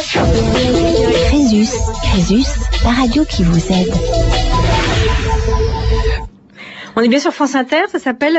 Crésus, la radio qui vous aide. On est bien sur France Inter, ça s'appelle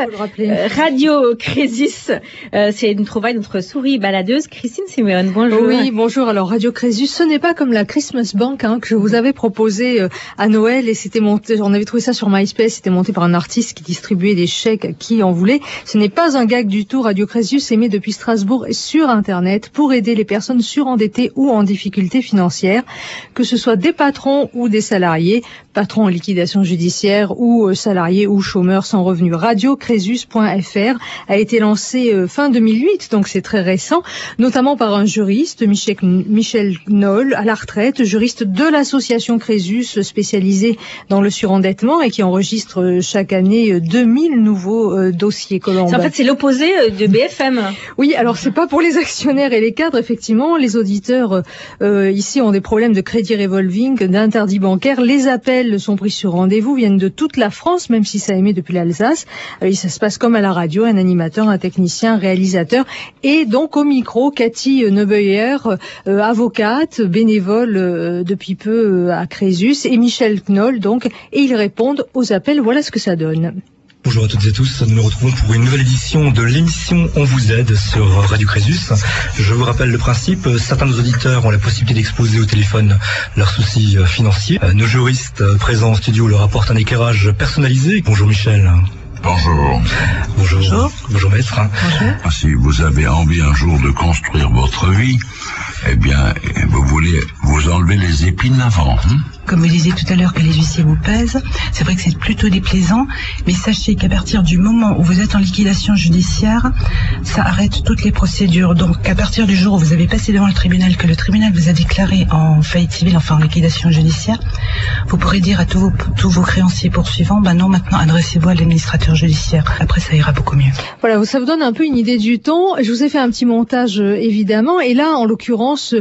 Radio Crésus. C'est une trouvaille de notre souris baladeuse, Christine Siméon. Bonjour. Oui, bonjour. Alors Radio Crésus, ce n'est pas comme la Christmas Bank que je vous avais proposé à Noël et c'était monté. On avait trouvé ça sur MySpace. C'était monté par un artiste qui distribuait des chèques à qui en voulait. Ce n'est pas un gag du tout. Radio Crésus émet depuis Strasbourg sur Internet pour aider les personnes surendettées ou en difficulté financière, que ce soit des patrons ou des salariés, patrons en liquidation judiciaire ou salariés ou chômeurs sans revenus. Radiocrésus.fr a été lancé fin 2008, donc c'est très récent, notamment par un juriste, Michel Knoll, à la retraite, juriste de l'association Crésus, spécialisée dans le surendettement et qui enregistre chaque année 2000 nouveaux dossiers Colombe. En fait, c'est l'opposé de BFM. Oui, alors c'est pas pour les actionnaires et les cadres, effectivement. Les auditeurs ici ont des problèmes de crédit revolving, d'interdits bancaires. Les appels sont pris sur rendez-vous, viennent de toute la France, même si ça émet depuis l'Alsace. Ça se passe comme à la radio, un animateur, un technicien, un réalisateur. Et donc au micro, Cathy Neubeyer, avocate, bénévole depuis peu à Crésus, et Michel Knoll, donc, et ils répondent aux appels. Voilà ce que ça donne. Bonjour à toutes et tous, nous nous retrouvons pour une nouvelle édition de l'émission On vous aide sur Radio Crésus. Je vous rappelle le principe, certains de nos auditeurs ont la possibilité d'exposer au téléphone leurs soucis financiers. Nos juristes présents en studio leur apportent un éclairage personnalisé. Bonjour Michel. Bonjour. Bonjour. Bonjour maître. Bonjour. Si vous avez envie un jour de construire votre vie, eh bien, vous voulez vous enlever les épines avant. Comme vous disiez tout à l'heure que les huissiers vous pèsent, c'est vrai que c'est plutôt déplaisant, mais sachez qu'à partir du moment où vous êtes en liquidation judiciaire, ça arrête toutes les procédures. Donc à partir du jour où vous avez passé devant le tribunal, que le tribunal vous a déclaré en faillite civile, enfin en liquidation judiciaire, vous pourrez dire à tous vos créanciers poursuivants, non, maintenant adressez-vous à l'administrateur judiciaire. Après ça ira beaucoup mieux. Voilà, ça vous donne un peu une idée du temps. Je vous ai fait un petit montage évidemment, et là en l'occurrence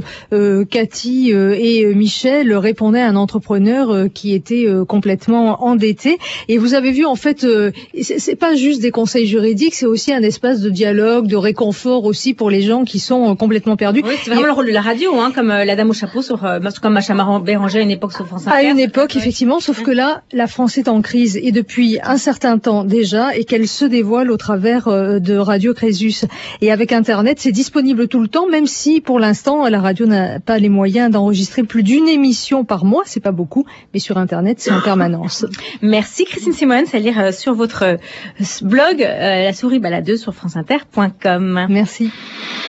Cathy et Michel répondaient à un entrepreneur qui était complètement endetté, et vous avez vu en fait c'est pas juste des conseils juridiques, c'est aussi un espace de dialogue, de réconfort aussi pour les gens qui sont complètement perdus. Oui, c'est vraiment le rôle de la radio, comme la dame au chapeau comme Macha Béranger à une époque sur France Inter. À une époque, effectivement, sauf que là, la France est en crise et depuis un certain temps déjà, et qu'elle se dévoile au travers de Radio Crésus. Et avec Internet, c'est disponible tout le temps, même si pour l'instant la radio n'a pas les moyens d'enregistrer plus d'une émission par mois. C'est pas beaucoup, mais sur Internet, c'est en permanence. Merci Christine Simon, c'est à lire sur votre blog, la souris baladeuse sur franceinter.com. Merci.